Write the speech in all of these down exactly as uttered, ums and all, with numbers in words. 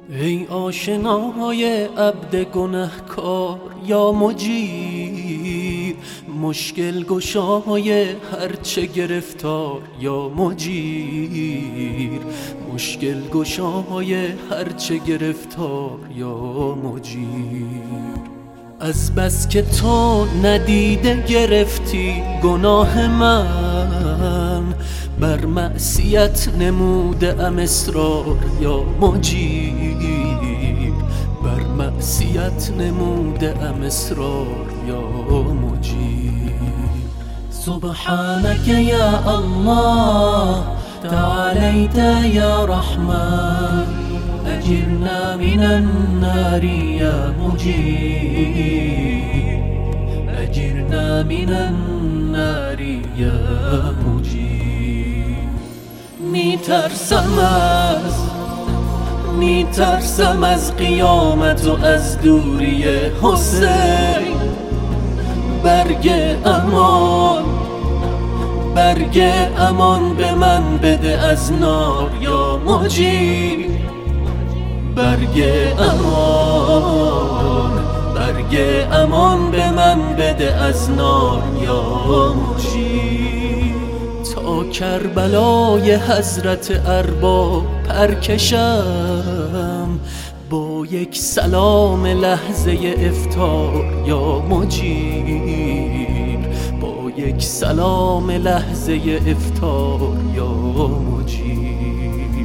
ای آشنای عبد گنهکار یا مجیر، مشکل گشای هرچه گرفتار یا مجیر، مشکل گشای هرچه گرفتار یا مجیر. از بس که تو ندیده گرفتی گناه من، بر معصیت نموده ام اصرار یا مجیر، بر معصیت نموده ام اصرار یا مجیر. سبحانك يا الله تعاليت يا رحمن، أجرنا من النار يا مجير، أجرنا من النار يا مجير. می ترسم از می ترسم از قیامت و از دوری حسین، برگ امان برگ امان به من بده از نار یا مجیر، برگ امان برگ امان به من بده از نار یا مجیر. تا کربلای حضرت ارباب پرکشم، با یک سلام لحظه افطار یا مجیر، با یک سلام لحظه افطار یا مجیر.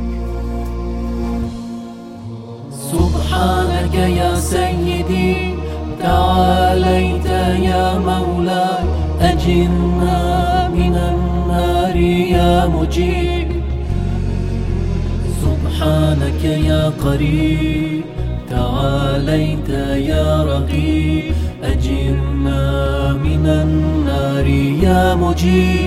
سبحانك يا سيدي تعاليت يا مولاي، أجرنا من النار يا مجير. سبحانك يا قريب تعاليت يا رقيب، أجرنا من النار يا مجير.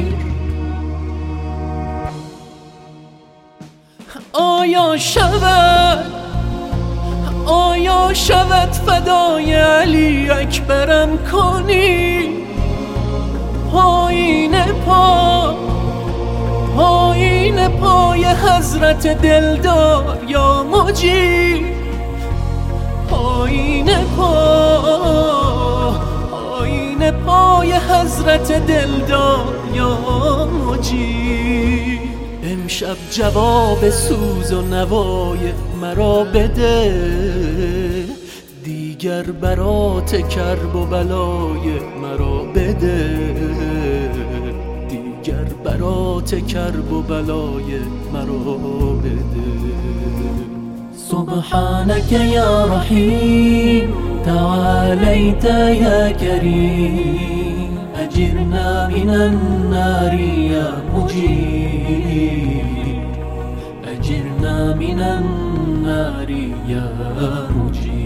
آیا شود آیا شود فدای علی اکبرم کنی، پایین پا پایین پای حضرت دلدار یا مجیر، پایین پا پایین پای حضرت دلدار یا مجیر. امشب جواب سوز و نوای مرا بده، دیگر برات کرب و بلای مرا بده، دیگر برات کرب و بلای مرا بده. سبحانك يا رحيم تعاليت يا كريم، أجرنا من النار يا مجير، أجرنا من النار يا مجير.